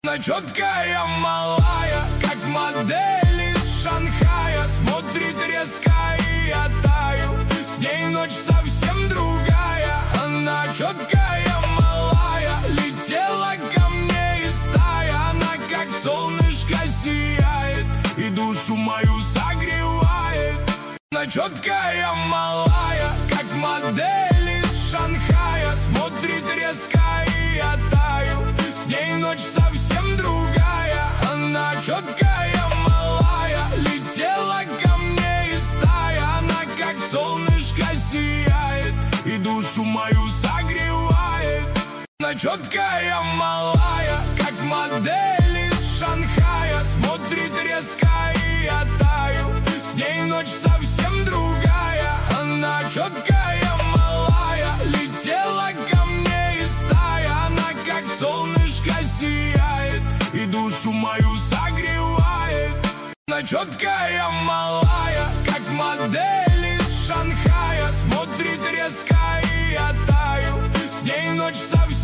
Она четкая, малая, как модель из Шанхая. Смотрит резко, и я таю. С ней ночь совсем другая. Она четкая, малая, летела ко мне из стая. Она как солнышко сияет и душу мою согревает. Она четкая, малая, как модель из Шанхая. Смотрит резко, и я таю. С ней ночь совсем другая. Она четкая, малая, летела ко мне из стая. Она как солнышко сияет и душу мою согревает. Она четкая, малая, как модель из Шанхая. Смотрит резко, и я таю. С ней ночь совсем другая. Она четкая, малая, летела ко мне из стая. Она как солнышко сияет и душу мою согревает. Она четкая, малая, как модель из Шанхая. Смотрит резко, и я таю. С ней ночь совсем